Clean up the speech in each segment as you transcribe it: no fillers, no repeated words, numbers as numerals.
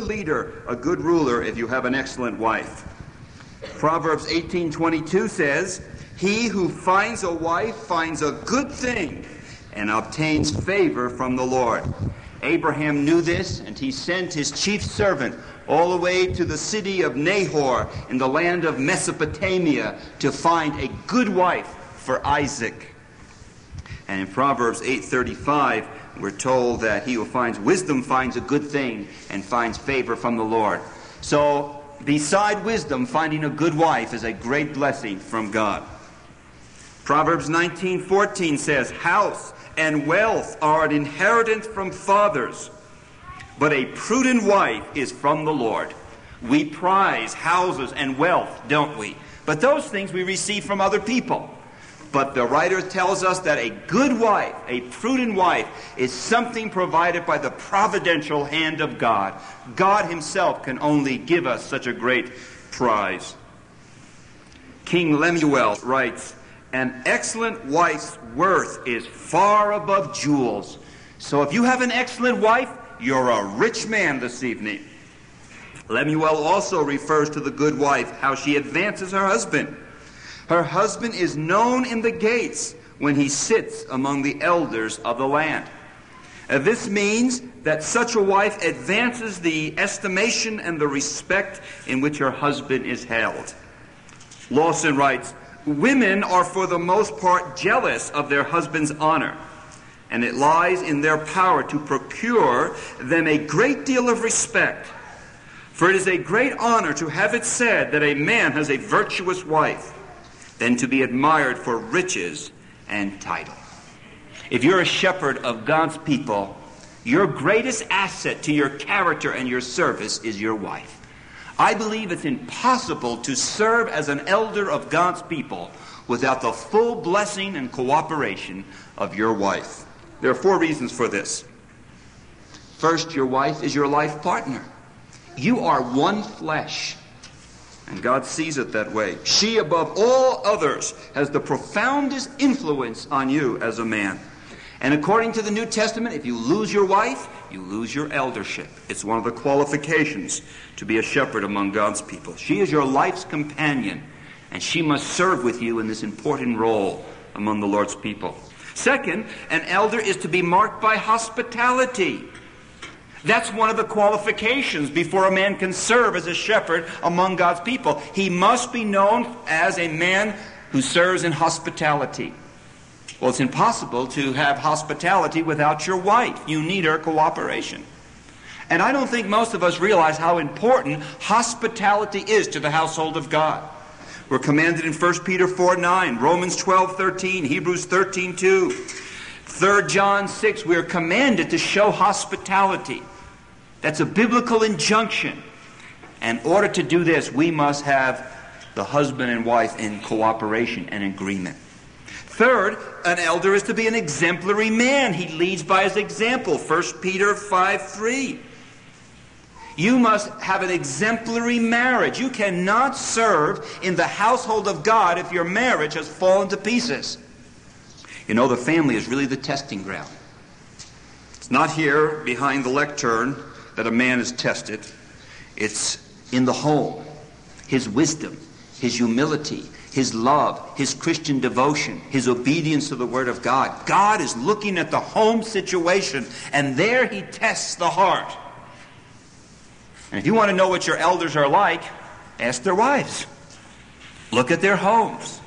leader, a good ruler, if you have an excellent wife. Proverbs 18:22 says, "He who finds a wife finds a good thing and obtains favor from the Lord." Abraham knew this, and he sent his chief servant all the way to the city of Nahor in the land of Mesopotamia to find a good wife for Isaac. And in Proverbs 8:35, we're told that he who finds wisdom finds a good thing and finds favor from the Lord. So, beside wisdom, finding a good wife is a great blessing from God. Proverbs 19:14 says, "House and wealth are an inheritance from fathers, but a prudent wife is from the Lord." We prize houses and wealth, don't we? But those things we receive from other people. But the writer tells us that a good wife, a prudent wife, is something provided by the providential hand of God. God himself can only give us such a great prize. King Lemuel writes, "An excellent wife's worth is far above jewels." So if you have an excellent wife, you're a rich man this evening. Lemuel also refers to the good wife, how she advances her husband. Her husband is known in the gates when he sits among the elders of the land. This means that such a wife advances the estimation and the respect in which her husband is held. Lawson writes, "Women are for the most part jealous of their husband's honor, and it lies in their power to procure them a great deal of respect. For it is a great honor to have it said that a man has a virtuous wife, than to be admired for riches and title." If you're a shepherd of God's people, your greatest asset to your character and your service is your wife. I believe it's impossible to serve as an elder of God's people without the full blessing and cooperation of your wife. There are 4 reasons for this. First, your wife is your life partner. You are one flesh. And God sees it that way. She, above all others, has the profoundest influence on you as a man. And according to the New Testament, if you lose your wife, you lose your eldership. It's one of the qualifications to be a shepherd among God's people. She is your life's companion, and she must serve with you in this important role among the Lord's people. Second, an elder is to be marked by hospitality. That's one of the qualifications before a man can serve as a shepherd among God's people. He must be known as a man who serves in hospitality. Well, it's impossible to have hospitality without your wife. You need her cooperation. And I don't think most of us realize how important hospitality is to the household of God. We're commanded in 1 Peter 4:9, Romans 12:13, Hebrews 13:2, 3 John 6. We're commanded to show hospitality. That's a biblical injunction. In order to do this, we must have the husband and wife in cooperation and agreement. Third, an elder is to be an exemplary man. He leads by his example. 1 Peter 5:3. You must have an exemplary marriage. You cannot serve in the household of God if your marriage has fallen to pieces. You know, the family is really the testing ground. It's not here behind the lectern that a man is tested. It's in the home. His wisdom, his humility, his love, his Christian devotion, his obedience to the Word of God. God is looking at the home situation, and there he tests the heart. And if you want to know what your elders are like, ask their wives. Look at their homes.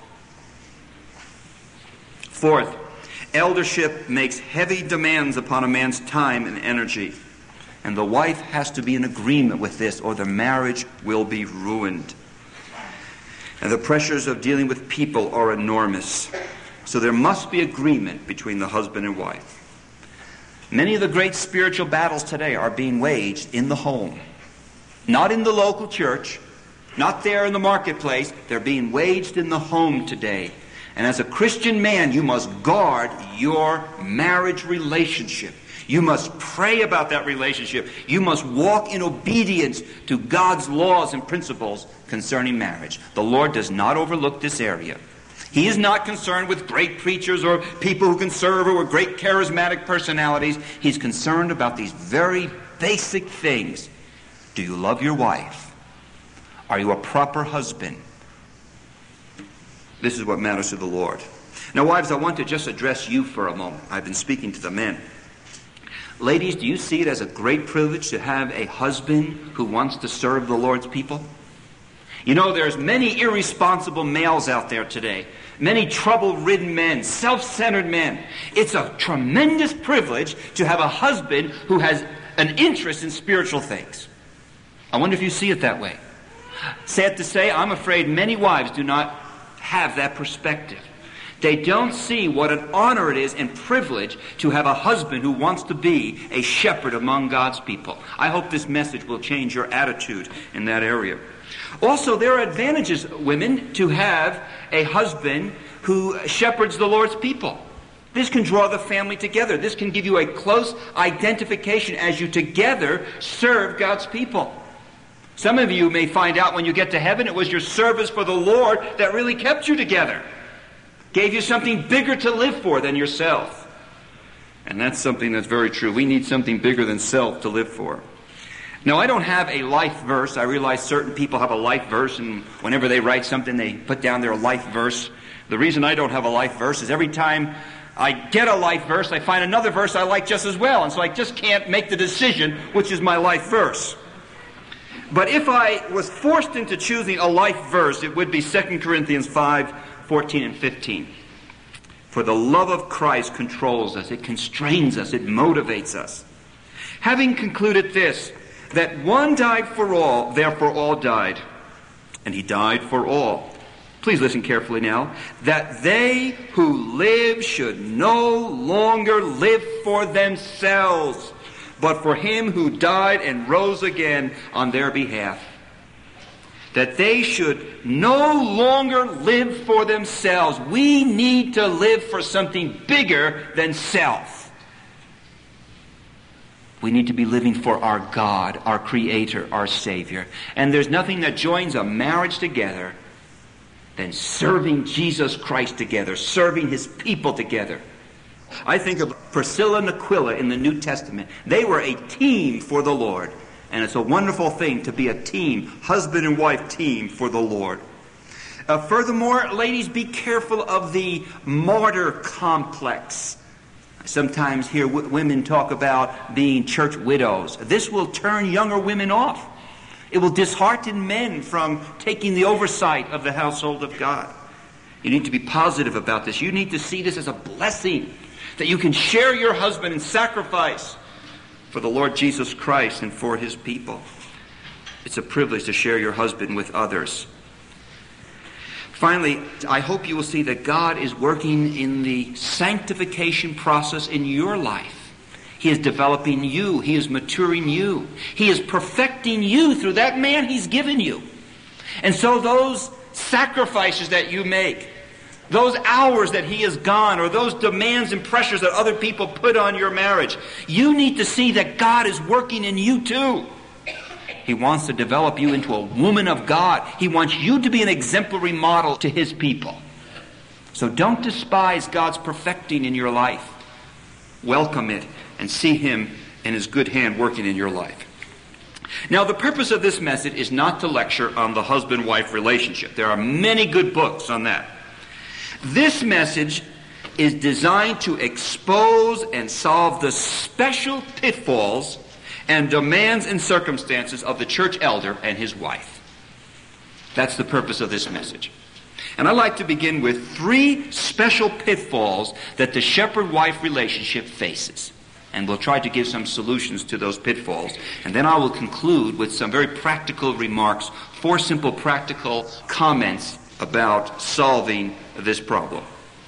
Fourth, eldership makes heavy demands upon a man's time and energy. And the wife has to be in agreement with this, or the marriage will be ruined. And the pressures of dealing with people are enormous. So there must be agreement between the husband and wife. Many of the great spiritual battles today are being waged in the home. Not in the local church, not there in the marketplace. They're being waged in the home today. And as a Christian man, you must guard your marriage relationship. You must pray about that relationship. You must walk in obedience to God's laws and principles concerning marriage. The Lord does not overlook this area. He is not concerned with great preachers or people who can serve or with great charismatic personalities. He's concerned about these very basic things. Do you love your wife? Are you a proper husband? This is what matters to the Lord. Now, wives, I want to just address you for a moment. I've been speaking to the men. Ladies, do you see it as a great privilege to have a husband who wants to serve the Lord's people? You know, there's many irresponsible males out there today. Many trouble-ridden men, self-centered men. It's a tremendous privilege to have a husband who has an interest in spiritual things. I wonder if you see it that way. Sad to say, I'm afraid many wives do not have that perspective. They don't see what an honor it is and privilege to have a husband who wants to be a shepherd among God's people. I hope this message will change your attitude in that area. Also, there are advantages, women, to have a husband who shepherds the Lord's people. This can draw the family together. This can give you a close identification as you together serve God's people. Some of you may find out when you get to heaven it was your service for the Lord that really kept you together. Gave you something bigger to live for than yourself. And that's something that's very true. We need something bigger than self to live for. Now, I don't have a life verse. I realize certain people have a life verse, and whenever they write something, they put down their life verse. The reason I don't have a life verse is every time I get a life verse, I find another verse I like just as well, and so I just can't make the decision which is my life verse. But if I was forced into choosing a life verse, it would be 2 Corinthians 5:14 and 15. For the love of Christ controls us, it constrains us, it motivates us. Having concluded this, that one died for all, therefore all died. And he died for all. Please listen carefully now. That they who live should no longer live for themselves, but for him who died and rose again on their behalf. That they should no longer live for themselves. We need to live for something bigger than self. We need to be living for our God, our Creator, our Savior. And there's nothing that joins a marriage together than serving Jesus Christ together, serving His people together. I think of Priscilla and Aquila in the New Testament. They were a team for the Lord. And it's a wonderful thing to be a team, husband and wife team for the Lord. Furthermore, ladies, be careful of the martyr complex. Sometimes hear women talk about being church widows. This will turn younger women off. It will dishearten men from taking the oversight of the household of God. You need to be positive about this. You need to see this as a blessing, that you can share your husband in sacrifice for the Lord Jesus Christ and for His people. It's a privilege to share your husband with others. Finally, I hope you will see that God is working in the sanctification process in your life. He is developing you. He is maturing you. He is perfecting you through that man He's given you. And so those sacrifices that you make, those hours that He is gone, or those demands and pressures that other people put on your marriage, you need to see that God is working in you too. He wants to develop you into a woman of God. He wants you to be an exemplary model to His people. So don't despise God's perfecting in your life. Welcome it and see Him and His good hand working in your life. Now, the purpose of this message is not to lecture on the husband-wife relationship. There are many good books on that. This message is designed to expose and solve the special pitfalls and demands and circumstances of the church elder and his wife. That's the purpose of this message. And I'd like to begin with 3 special pitfalls that the shepherd-wife relationship faces. And we'll try to give some solutions to those pitfalls. And then I will conclude with some very practical remarks, 4 simple practical comments about solving this problem.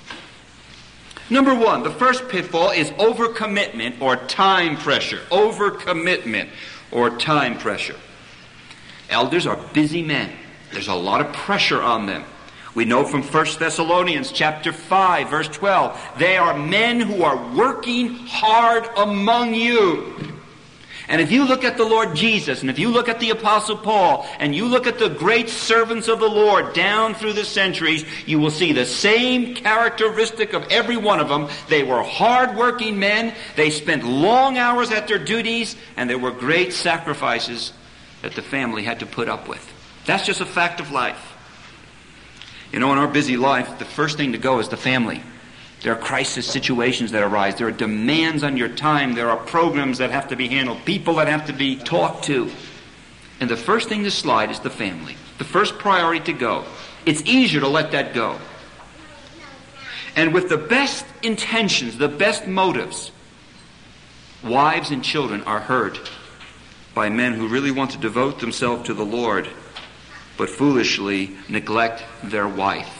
Number 1, the first pitfall is overcommitment or time pressure. Overcommitment or time pressure. Elders are busy men. There's a lot of pressure on them. We know from 1 Thessalonians chapter 5, verse 12, they are men who are working hard among you. And if you look at the Lord Jesus, and if you look at the Apostle Paul, and you look at the great servants of the Lord down through the centuries, you will see the same characteristic of every one of them. They were hard-working men. They spent long hours at their duties, and there were great sacrifices that the family had to put up with. That's just a fact of life. In our busy life, the first thing to go is the family. There are crisis situations that arise. There are demands on your time. There are programs that have to be handled, people that have to be talked to. And the first thing to slide is the family. The first priority to go. It's easier to let that go. And with the best intentions, the best motives, wives and children are hurt by men who really want to devote themselves to the Lord, but foolishly neglect their wife.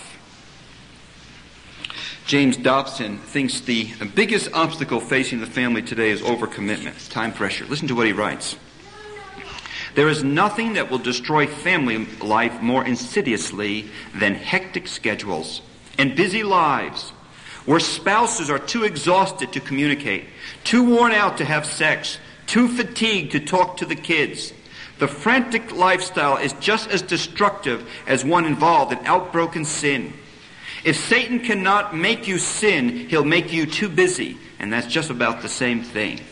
James Dobson thinks the biggest obstacle facing the family today is overcommitment, time pressure. Listen to what he writes. There is nothing that will destroy family life more insidiously than hectic schedules and busy lives where spouses are too exhausted to communicate, too worn out to have sex, too fatigued to talk to the kids. The frantic lifestyle is just as destructive as one involved in outbroken sin. If Satan cannot make you sin, he'll make you too busy, and that's just about the same thing.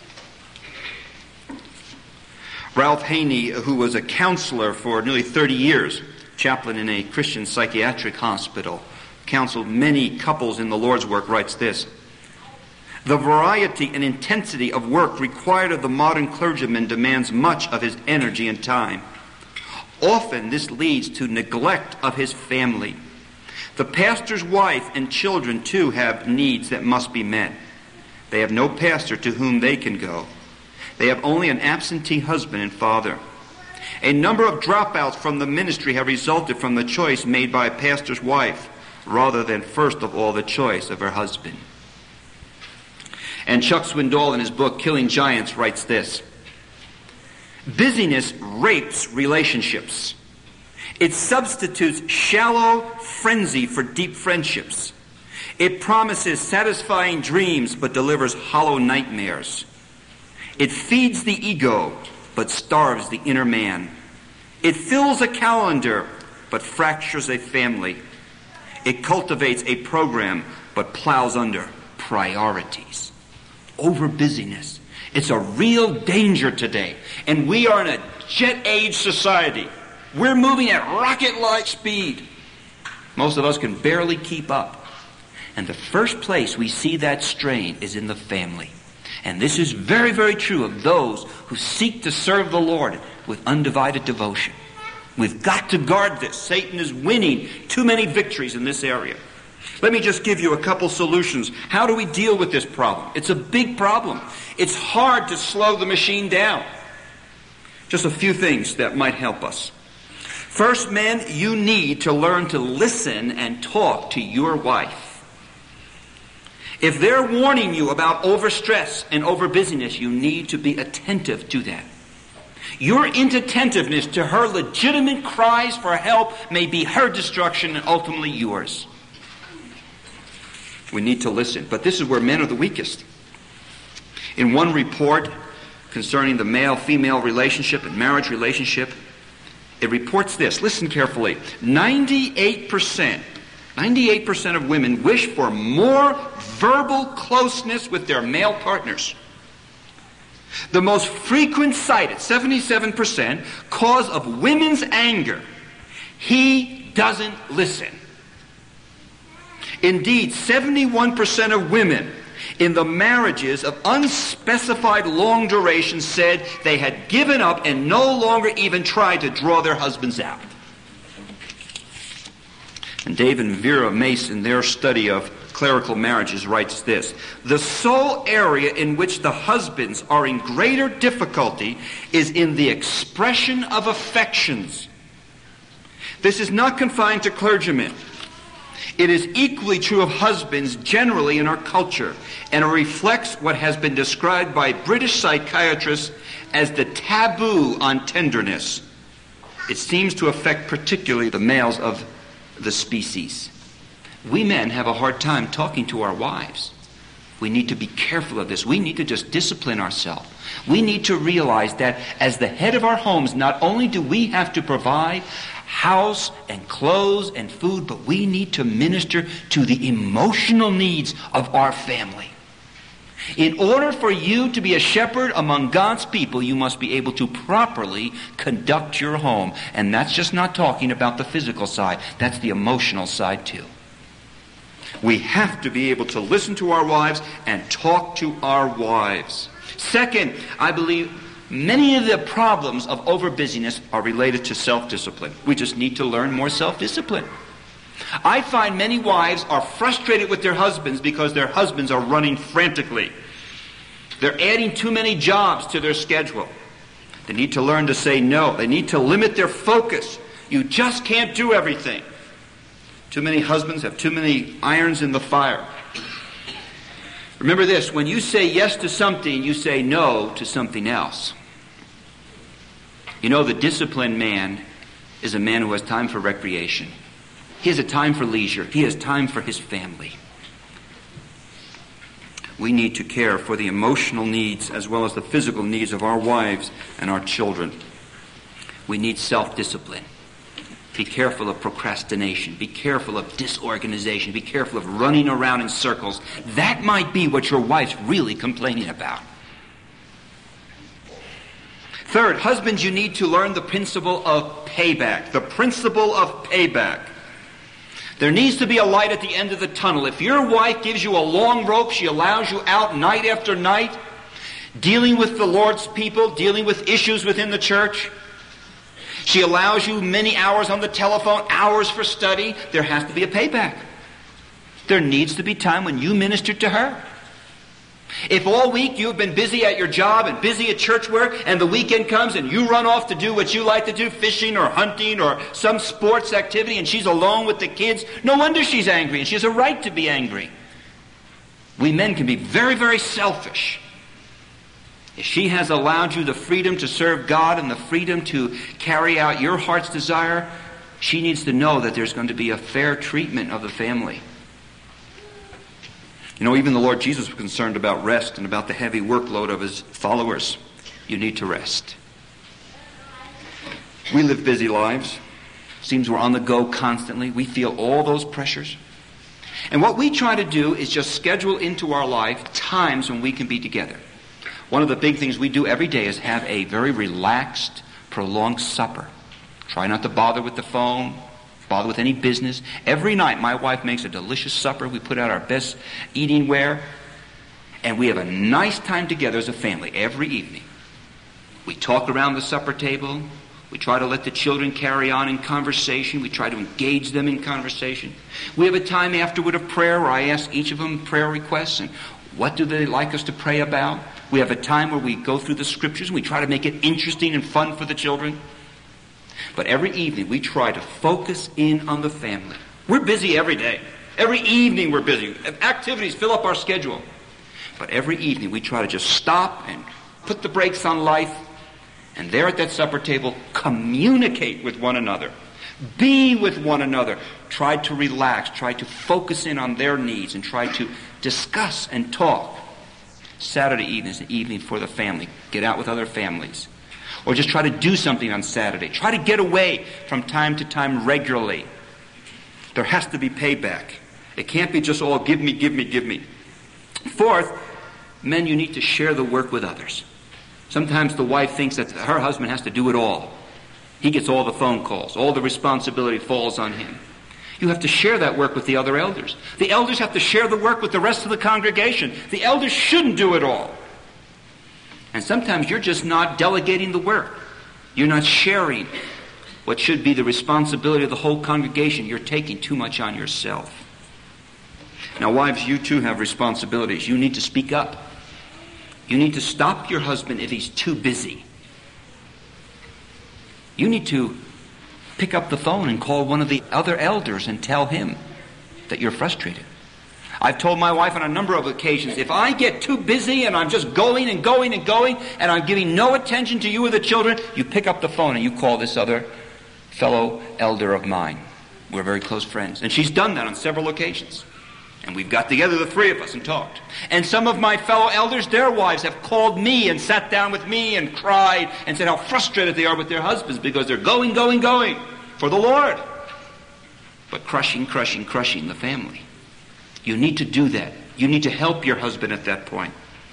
Ralph Haney, who was a counselor for nearly 30 years, chaplain in a Christian psychiatric hospital, counseled many couples in the Lord's work, writes this: the variety and intensity of work required of the modern clergyman demands much of his energy and time. Often this leads to neglect of his family. The pastor's wife and children, too, have needs that must be met. They have no pastor to whom they can go. They have only an absentee husband and father. A number of dropouts from the ministry have resulted from the choice made by a pastor's wife, rather than first of all the choice of her husband. And Chuck Swindoll, in his book Killing Giants, writes this: busyness rapes relationships. It substitutes shallow frenzy for deep friendships. It promises satisfying dreams but delivers hollow nightmares. It feeds the ego but starves the inner man. It fills a calendar but fractures a family. It cultivates a program but plows under priorities. Over busyness. It's a real danger today. And we are in a jet-age society. We're moving at rocket-like speed. Most of us can barely keep up. And the first place we see that strain is in the family. And this is very, very true of those who seek to serve the Lord with undivided devotion. We've got to guard this. Satan is winning too many victories in this area. Let me just give you a couple solutions. How do we deal with this problem? It's a big problem. It's hard to slow the machine down. Just a few things that might help us. First, men, you need to learn to listen and talk to your wife. If they're warning you about overstress and overbusyness, you need to be attentive to that. Your inattentiveness to her legitimate cries for help may be her destruction and ultimately yours. We need to listen. But this is where men are the weakest. In one report concerning the male-female relationship and marriage relationship, it reports this. Listen carefully. 98% of women wish for more verbal closeness with their male partners. The most frequent cited, 77%, cause of women's anger: he doesn't listen. Indeed, 71% of women in the marriages of unspecified long duration said they had given up and no longer even tried to draw their husbands out. And Dave and Vera Mace, in their study of clerical marriages, writes this: the sole area in which the husbands are in greater difficulty is in the expression of affections. This is not confined to clergymen. It is equally true of husbands generally in our culture, and it reflects what has been described by British psychiatrists as the taboo on tenderness. It seems to affect particularly the males of the species. We men have a hard time talking to our wives. We need to be careful of this. We need to just discipline ourselves. We need to realize that as the head of our homes, not only do we have to provide house and clothes and food, but we need to minister to the emotional needs of our family. In order for you to be a shepherd among God's people, you must be able to properly conduct your home. And that's just not talking about the physical side. That's the emotional side too. We have to be able to listen to our wives and talk to our wives. Second, I believe many of the problems of overbusyness are related to self-discipline. We just need to learn more self-discipline. I find many wives are frustrated with their husbands because their husbands are running frantically. They're adding too many jobs to their schedule. They need to learn to say no. They need to limit their focus. You just can't do everything. Too many husbands have too many irons in the fire. Remember this, when you say yes to something, you say no to something else. You know, the disciplined man is a man who has time for recreation. He has a time for leisure. He has time for his family. We need to care for the emotional needs as well as the physical needs of our wives and our children. We need self-discipline. Be careful of procrastination. Be careful of disorganization. Be careful of running around in circles. That might be what your wife's really complaining about. Third, husbands, you need to learn the principle of payback. The principle of payback. There needs to be a light at the end of the tunnel. If your wife gives you a long rope, she allows you out night after night, dealing with the Lord's people, dealing with issues within the church. She allows you many hours on the telephone, hours for study. There has to be a payback. There needs to be time when you minister to her. If all week you've been busy at your job and busy at church work, and the weekend comes and you run off to do what you like to do, fishing or hunting or some sports activity, and she's alone with the kids, no wonder she's angry, and she has a right to be angry. We men can be very, very selfish. If she has allowed you the freedom to serve God and the freedom to carry out your heart's desire, she needs to know that there's going to be a fair treatment of the family. You know, even the Lord Jesus was concerned about rest and about the heavy workload of his followers. You need to rest. We live busy lives. Seems we're on the go constantly. We feel all those pressures. And what we try to do is just schedule into our life times when we can be together. One of the big things we do every day is have a very relaxed, prolonged supper. Try not to bother with the phone, bother with any business. Every night my wife makes a delicious supper. We put out our best eating ware. And we have a nice time together as a family every evening. We talk around the supper table. We try to let the children carry on in conversation. We try to engage them in conversation. We have a time afterward of prayer where I ask each of them prayer requests and what do they like us to pray about. We have a time where we go through the scriptures and we try to make it interesting and fun for the children. But every evening we try to focus in on the family. We're busy every day. Every evening we're busy. Activities fill up our schedule. But every evening we try to just stop and put the brakes on life, and there at that supper table communicate with one another. Be with one another. Try to relax. Try to focus in on their needs and try to discuss and talk. Saturday evening is an evening for the family. Get out with other families. Or just try to do something on Saturday. Try to get away from time to time regularly. There has to be payback. It can't be just all give me, give me, give me. Fourth, men, you need to share the work with others. Sometimes the wife thinks that her husband has to do it all. He gets all the phone calls. All the responsibility falls on him. You have to share that work with the other elders. The elders have to share the work with the rest of the congregation. The elders shouldn't do it all. And sometimes you're just not delegating the work. You're not sharing what should be the responsibility of the whole congregation. You're taking too much on yourself. Now, wives, you too have responsibilities. You need to speak up. You need to stop your husband if he's too busy. You need to pick up the phone and call one of the other elders and tell him that you're frustrated. I've told my wife on a number of occasions, if I get too busy and I'm just going and going and going and I'm giving no attention to you or the children, you pick up the phone and you call this other fellow elder of mine. We're very close friends. And she's done that on several occasions. And we've got together, the three of us, and talked. And some of my fellow elders, their wives, have called me and sat down with me and cried and said how frustrated they are with their husbands because they're going for the Lord. But crushing the family. You need to do that. You need to help your husband at that point.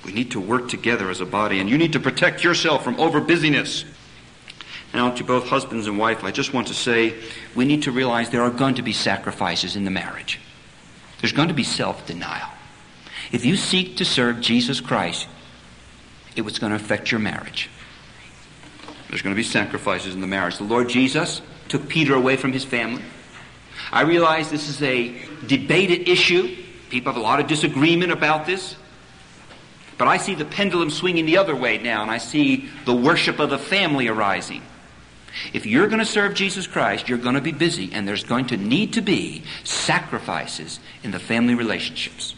We need to work together as a body, and you need to protect yourself from over-busyness. Now, to both husbands and wife, I just want to say we need to realize there are going to be sacrifices in the marriage. There's going to be self-denial. If you seek to serve Jesus Christ, it was going to affect your marriage. There's going to be sacrifices in the marriage. The Lord Jesus took Peter away from his family. I realize this is a debated issue. People have a lot of disagreement about this. But I see the pendulum swinging the other way now, and I see the worship of the family arising. If you're going to serve Jesus Christ, you're going to be busy, and there's going to need to be sacrifices in the family relationships.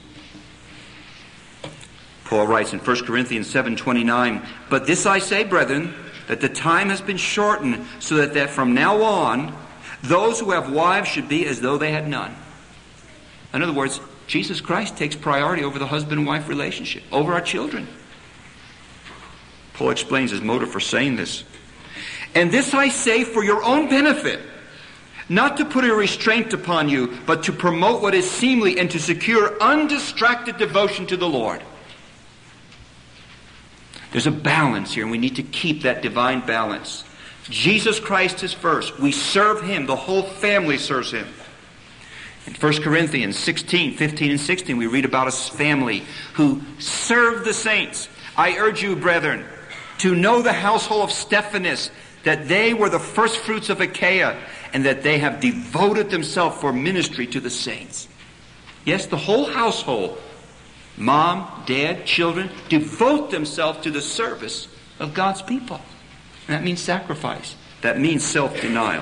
Paul writes in 1 Corinthians 7:29, "But this I say, brethren, that the time has been shortened, so that from now on, those who have wives should be as though they had none." In other words, Jesus Christ takes priority over the husband and wife relationship, over our children. Paul explains his motive for saying this. "And this I say for your own benefit, not to put a restraint upon you, but to promote what is seemly and to secure undistracted devotion to the Lord." There's a balance here, and we need to keep that divine balance. Jesus Christ is first. We serve him. The whole family serves him. In 1 Corinthians 16, 15 and 16, we read about a family who served the saints. "I urge you, brethren, to know the household of Stephanas, that they were the first fruits of Achaia, and that they have devoted themselves for ministry to the saints." Yes, the whole household, mom, dad, children, devote themselves to the service of God's people. And that means sacrifice. That means self-denial.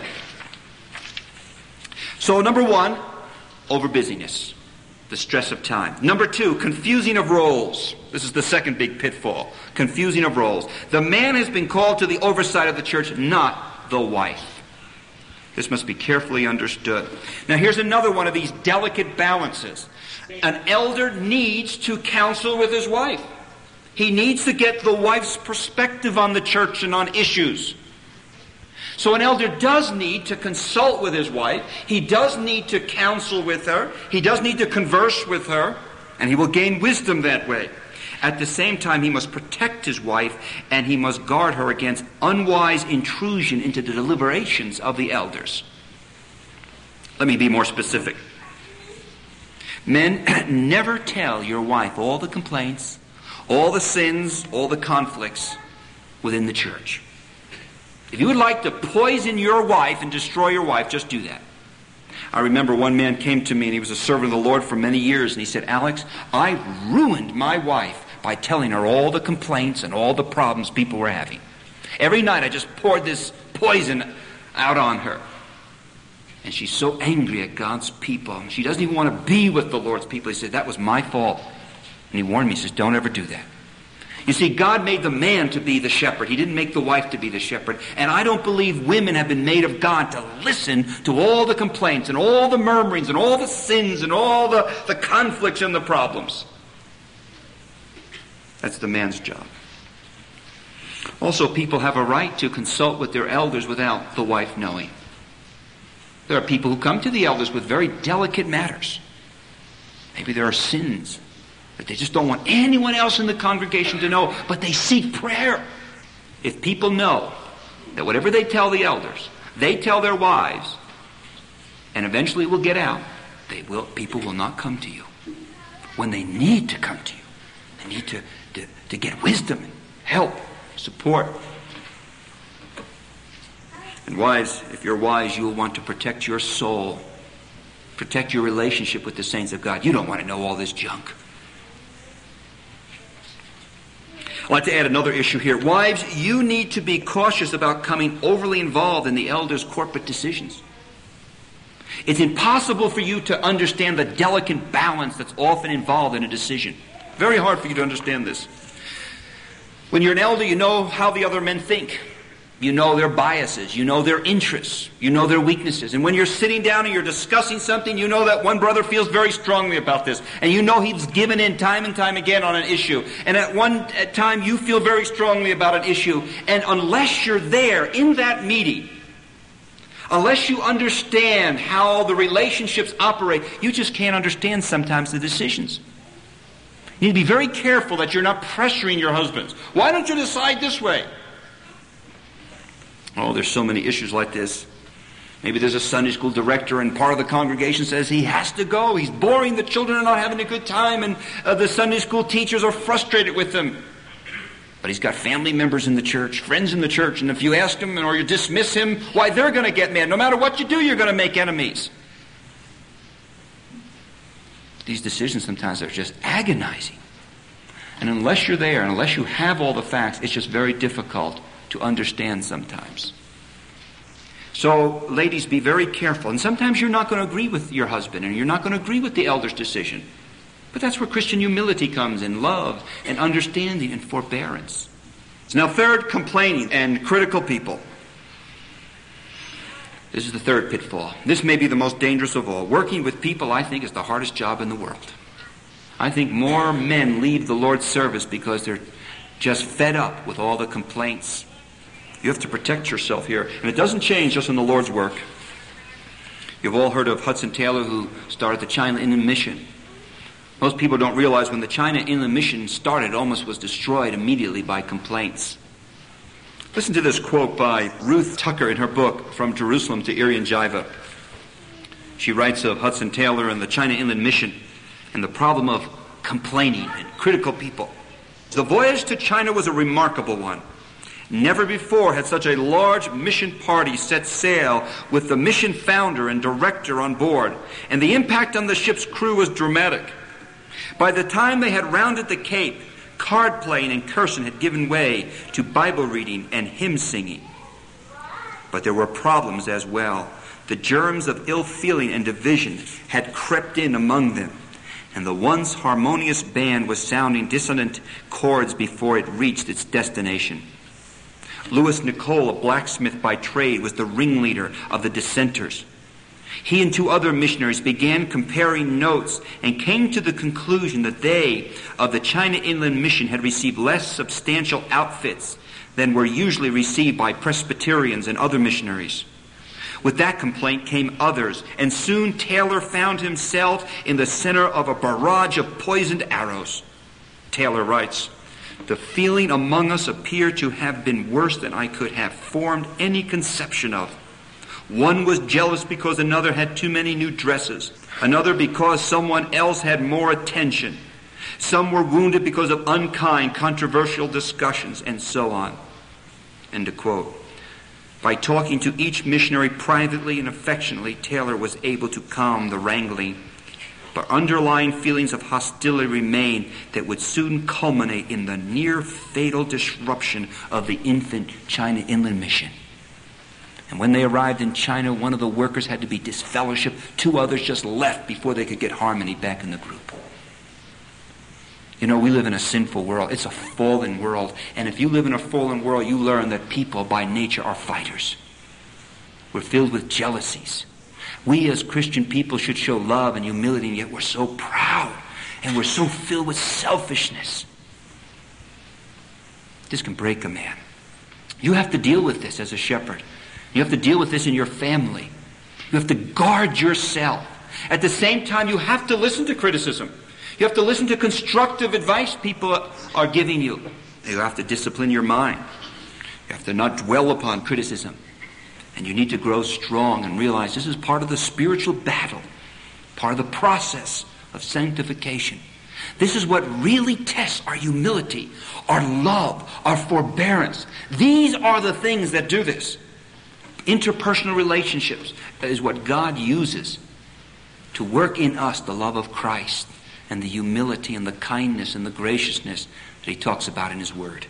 So, number one, over busyness, the stress of time. Number two, confusing of roles. This is the second big pitfall, confusing of roles. The man has been called to the oversight of the church, not the wife. This must be carefully understood. Now, here's another one of these delicate balances. An elder needs to counsel with his wife. He needs to get the wife's perspective on the church and on issues. So an elder does need to consult with his wife. He does need to counsel with her. He does need to converse with her, and he will gain wisdom that way. At the same time, he must protect his wife, and he must guard her against unwise intrusion into the deliberations of the elders. Let me be more specific. Men, never tell your wife all the complaints, all the sins, all the conflicts within the church. If you would like to poison your wife and destroy your wife, just do that. I remember one man came to me, and he was a servant of the Lord for many years, and he said, "Alex, I ruined my wife by telling her all the complaints and all the problems people were having. Every night I just poured this poison out on her. And she's so angry at God's people. She doesn't even want to be with the Lord's people." He said, "That was my fault." And he warned me, he says, "Don't ever do that." You see, God made the man to be the shepherd. He didn't make the wife to be the shepherd. And I don't believe women have been made of God to listen to all the complaints and all the murmurings and all the sins and all the conflicts and the problems. That's the man's job. Also, people have a right to consult with their elders without the wife knowing. There are people who come to the elders with very delicate matters. Maybe there are sins that they just don't want anyone else in the congregation to know, but they seek prayer. If people know that whatever they tell the elders, they tell their wives, and eventually will get out, people will not come to you when they need to come to you. They need to get wisdom, and help, support. And wives, if you're wise, you will want to protect your soul, protect your relationship with the saints of God. You don't want to know all this junk. I'd like to add another issue here. Wives, you need to be cautious about coming overly involved in the elders' corporate decisions. It's impossible for you to understand the delicate balance that's often involved in a decision. Very hard for you to understand this. When you're an elder, you know how the other men think. You know their biases. You know their interests. You know their weaknesses. And when you're sitting down and you're discussing something, you know that one brother feels very strongly about this. And you know he's given in time and time again on an issue. And at one time you feel very strongly about an issue. And unless you're there in that meeting, unless you understand how the relationships operate, you just can't understand sometimes the decisions. You need to be very careful that you're not pressuring your husbands. Why don't you decide this way? Oh, there's so many issues like this. Maybe there's a Sunday school director and part of the congregation says he has to go. He's boring. The children are not having a good time, and the Sunday school teachers are frustrated with him. But he's got family members in the church, friends in the church, and if you ask him or you dismiss him, why, they're going to get mad. No matter what you do, you're going to make enemies. These decisions sometimes are just agonizing. And unless you're there, and unless you have all the facts, it's just very difficult to understand sometimes. So, ladies, be very careful. And sometimes you're not going to agree with your husband, and you're not going to agree with the elder's decision. But that's where Christian humility comes in, love and understanding and forbearance. So now third, complaining and critical people. This is the third pitfall. This may be the most dangerous of all. Working with people, I think, is the hardest job in the world. I think more men leave the Lord's service because they're just fed up with all the complaints. You have to protect yourself here. And it doesn't change just in the Lord's work. You've all heard of Hudson Taylor, who started the China Inland Mission. Most people don't realize when the China Inland Mission started, it almost was destroyed immediately by complaints. Listen to this quote by Ruth Tucker in her book, From Jerusalem to Irian Jaiva. She writes of Hudson Taylor and the China Inland Mission and the problem of complaining and critical people. The voyage to China was a remarkable one. Never before had such a large mission party set sail with the mission founder and director on board, and the impact on the ship's crew was dramatic. By the time they had rounded the Cape, card playing and cursing had given way to Bible reading and hymn singing. But there were problems as well. The germs of ill feeling and division had crept in among them, and the once harmonious band was sounding dissonant chords before it reached its destination. Louis Nicole, a blacksmith by trade, was the ringleader of the dissenters. He and two other missionaries began comparing notes and came to the conclusion that they of the China Inland Mission had received less substantial outfits than were usually received by Presbyterians and other missionaries. With that complaint came others, and soon Taylor found himself in the center of a barrage of poisoned arrows. Taylor writes, "The feeling among us appeared to have been worse than I could have formed any conception of. One was jealous because another had too many new dresses, another because someone else had more attention. Some were wounded because of unkind, controversial discussions, and so on." End of quote. By talking to each missionary privately and affectionately, Taylor was able to calm the wrangling. But underlying feelings of hostility remained that would soon culminate in the near fatal disruption of the infant China Inland Mission. And when they arrived in China, one of the workers had to be disfellowshipped. Two others just left before they could get harmony back in the group. You know, we live in a sinful world. It's a fallen world. And if you live in a fallen world, you learn that people by nature are fighters. We're filled with jealousies. We as Christian people should show love and humility, and yet we're so proud and we're so filled with selfishness. This can break a man. You have to deal with this as a shepherd. You have to deal with this in your family. You have to guard yourself. At the same time, you have to listen to criticism. You have to listen to constructive advice people are giving you. You have to discipline your mind. You have to not dwell upon criticism. And you need to grow strong and realize this is part of the spiritual battle, part of the process of sanctification. This is what really tests our humility, our love, our forbearance. These are the things that do this. Interpersonal relationships is what God uses to work in us the love of Christ and the humility and the kindness and the graciousness that he talks about in his word.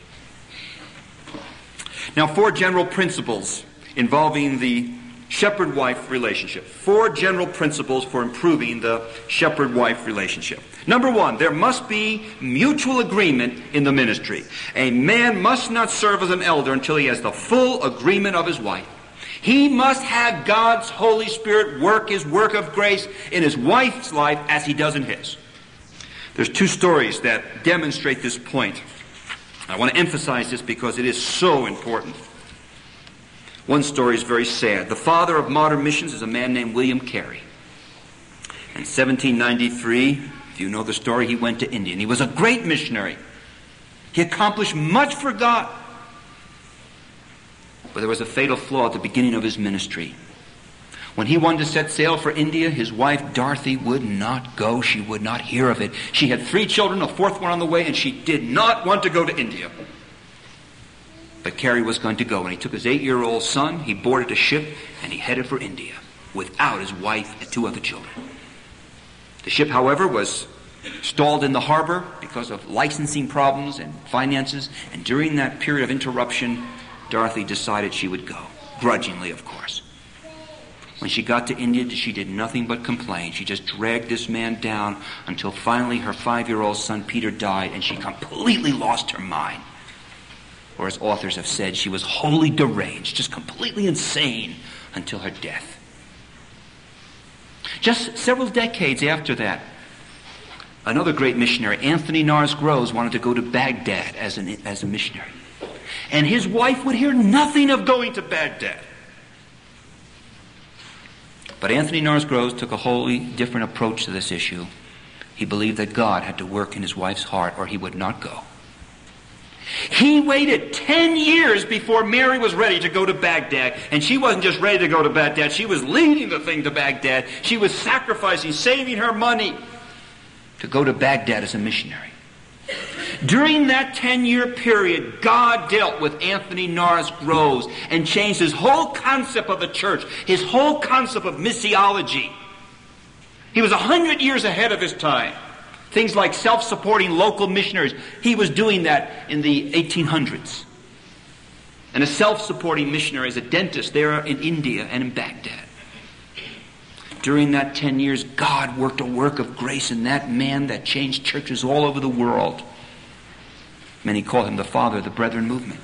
Now, 4 general principles involving the shepherd-wife relationship. 4 general principles for improving the shepherd-wife relationship. Number 1, there must be mutual agreement in the ministry. A man must not serve as an elder until he has the full agreement of his wife. He must have God's Holy Spirit work his work of grace in his wife's life as he does in his. There's 2 stories that demonstrate this point. I want to emphasize this because it is so important. One story is very sad. The father of modern missions is a man named William Carey. In 1793, If you know the story, he went to India, and he was a great missionary. He accomplished much for God. But there was a fatal flaw at the beginning of his ministry. When he wanted to set sail for India, his wife Dorothy would not go. She would not hear of it. She had 3 children, a 4th one on the way, and she did not want to go to India. But Carey was going to go, and he took his 8-year-old son, he boarded a ship, and he headed for India without his wife and 2 other children. The ship, however, was stalled in the harbor because of licensing problems and finances, and during that period of interruption, Dorothy decided she would go, grudgingly, of course. When she got to India, she did nothing but complain. She just dragged this man down until finally her 5-year-old son Peter died, and she completely lost her mind. Or as authors have said, she was wholly deranged, just completely insane until her death. Just several decades after that, another great missionary, Anthony Nars Groves, wanted to go to Baghdad as a missionary. And his wife would hear nothing of going to Baghdad. But Anthony Nars Groves took a wholly different approach to this issue. He believed that God had to work in his wife's heart or he would not go. He waited 10 years before Mary was ready to go to Baghdad. And she wasn't just ready to go to Baghdad. She was leading the thing to Baghdad. She was sacrificing, saving her money to go to Baghdad as a missionary. During that 10-year period, God dealt with Anthony Nars Groves and changed his whole concept of the church, his whole concept of missiology. He was 100 years ahead of his time. Things like self-supporting local missionaries. He was doing that in the 1800s. And a self-supporting missionary as a dentist there in India and in Baghdad. During that 10 years, God worked a work of grace in that man that changed churches all over the world. Many call him the father of the Brethren movement.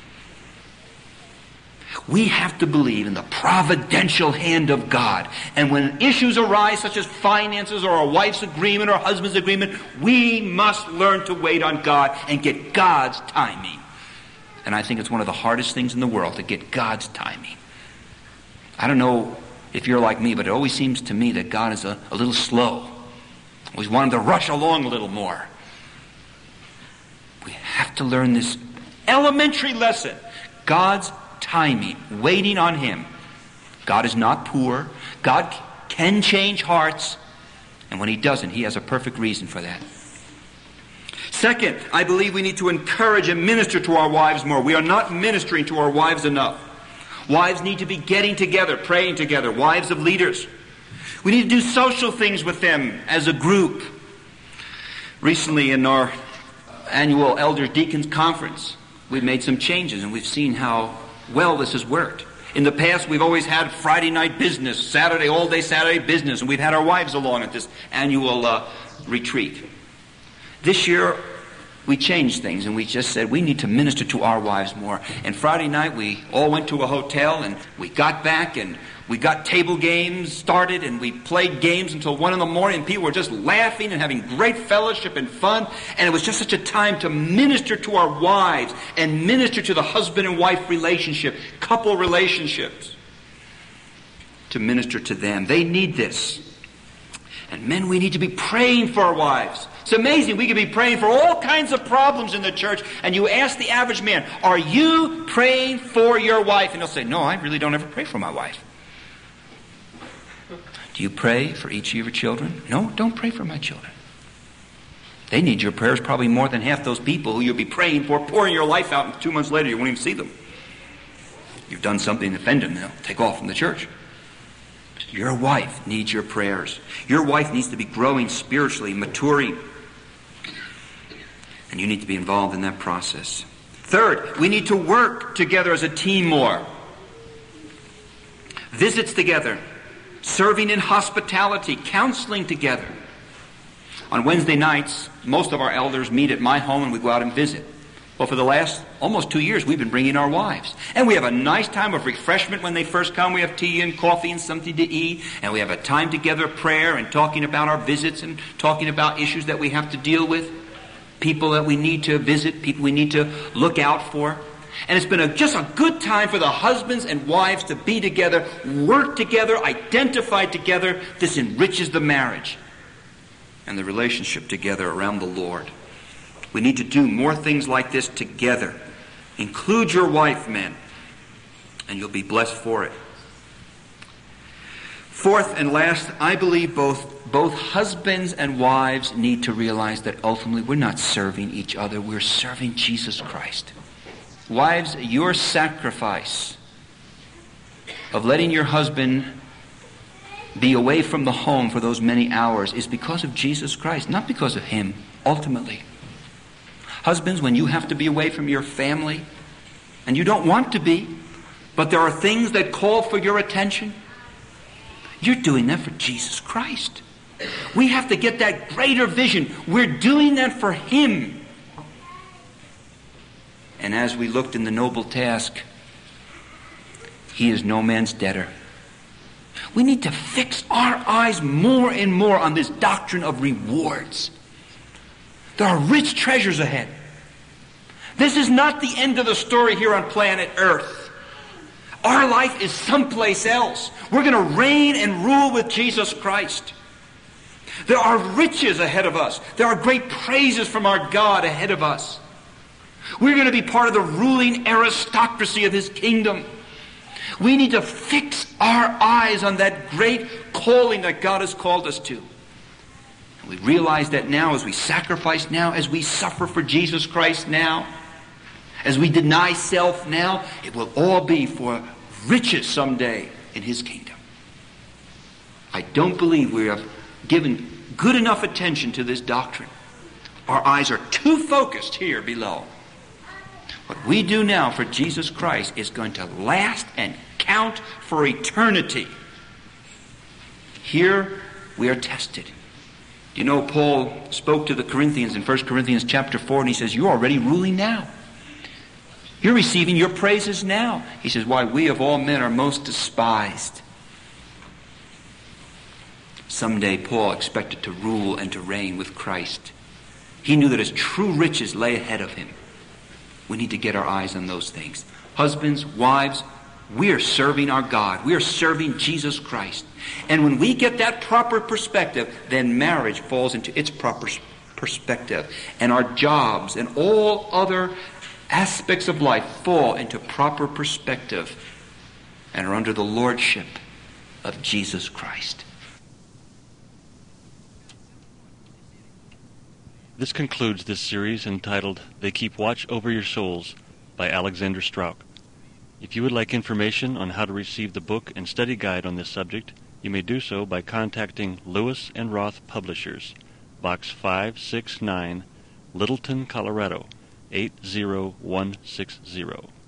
We have to believe in the providential hand of God. And when issues arise, such as finances or a wife's agreement or a husband's agreement, we must learn to wait on God and get God's timing. And I think it's one of the hardest things in the world, to get God's timing. I don't know if you're like me, but it always seems to me that God is a little slow. Always want him to rush along a little more. We have to learn this elementary lesson. God's timing, waiting on him. God is not poor. God can change hearts. And when he doesn't, he has a perfect reason for that. Second, I believe we need to encourage and minister to our wives more. We are not ministering to our wives enough. Wives need to be getting together, praying together. Wives of leaders. We need to do social things with them as a group. Recently in our annual Elders Deacons Conference, we've made some changes and we've seen how well this has worked. In the past, we've always had Friday night business, all day Saturday business, and we've had our wives along at this annual retreat. This year, we changed things and we just said we need to minister to our wives more. And Friday night, we all went to a hotel and we got back and we got table games started and we played games until 1 a.m. and people were just laughing and having great fellowship and fun. And it was just such a time to minister to our wives and minister to the husband and wife relationship, couple relationships, to minister to them. They need this. And men, we need to be praying for our wives. It's amazing. We could be praying for all kinds of problems in the church, and you ask the average man, are you praying for your wife? And he'll say, no, I really don't ever pray for my wife. Do you pray for each of your children? No, don't pray for my children. They need your prayers probably more than half those people who you'll be praying for, pouring your life out, and 2 months later you won't even see them. You've done something to offend them, they'll take off from the church. Your wife needs your prayers. Your wife needs to be growing spiritually, maturing. And you need to be involved in that process. Third, we need to work together as a team more. Visits together. Serving in hospitality, counseling together. On Wednesday nights, most of our elders meet at my home and we go out and visit. Well, for the last almost 2 years, we've been bringing our wives. And we have a nice time of refreshment when they first come. We have tea and coffee and something to eat. And we have a time together of prayer and talking about our visits and talking about issues that we have to deal with. People that we need to visit, people we need to look out for. And it's been just a good time for the husbands and wives to be together, work together, identify together. This enriches the marriage. and the relationship together around the Lord. We need to do more things like this together. Include your wife, men, and you'll be blessed for it. Fourth and last, I believe both husbands and wives need to realize that ultimately we're not serving each other, we're serving Jesus Christ. Wives, your sacrifice of letting your husband be away from the home for those many hours is because of Jesus Christ, not because of him, ultimately. Husbands, when you have to be away from your family, and you don't want to be, but there are things that call for your attention, you're doing that for Jesus Christ. We have to get that greater vision. We're doing that for him. And as we looked in the noble task, he is no man's debtor. We need to fix our eyes more and more on this doctrine of rewards. There are rich treasures ahead. This is not the end of the story here on planet Earth. Our life is someplace else. We're going to reign and rule with Jesus Christ. There are riches ahead of us. There are great praises from our God ahead of us. We're going to be part of the ruling aristocracy of his kingdom. We need to fix our eyes on that great calling that God has called us to. And we realize that now as we sacrifice now, as we suffer for Jesus Christ now, as we deny self now, it will all be for riches someday in his kingdom. I don't believe we have given good enough attention to this doctrine. Our eyes are too focused here below. What we do now for Jesus Christ is going to last and count for eternity. Here we are tested. You know, Paul spoke to the Corinthians in 1 Corinthians chapter 4, and he says, you're already ruling now. You're receiving your praises now. He says, why, we of all men are most despised. Someday Paul expected to rule and to reign with Christ. He knew that his true riches lay ahead of him. We need to get our eyes on those things. Husbands, wives, we are serving our God. We are serving Jesus Christ. And when we get that proper perspective, then marriage falls into its proper perspective. And our jobs and all other aspects of life fall into proper perspective and are under the lordship of Jesus Christ. This concludes this series entitled They Keep Watch Over Your Souls by Alexander Strauch. If you would like information on how to receive the book and study guide on this subject, you may do so by contacting Lewis and Roth Publishers, Box 569, Littleton, Colorado, 80160.